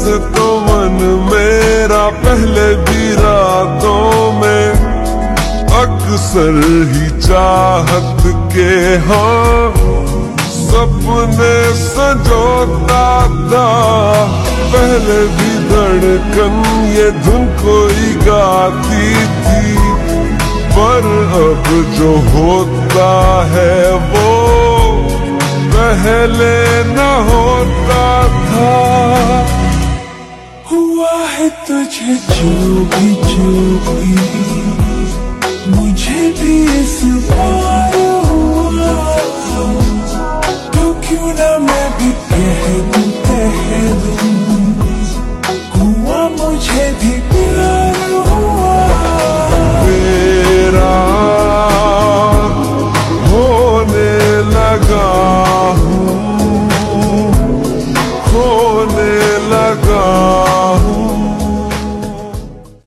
वैसे तो मन मेरा पहले भी रातों में अक्सर ही चाहत के हाँ सपने संजोता था। पहले भी धड़कन ये धुन कोई गाती थी, पर अब जो होता है वो पहले न होता था। हुआ है तुझे जो भी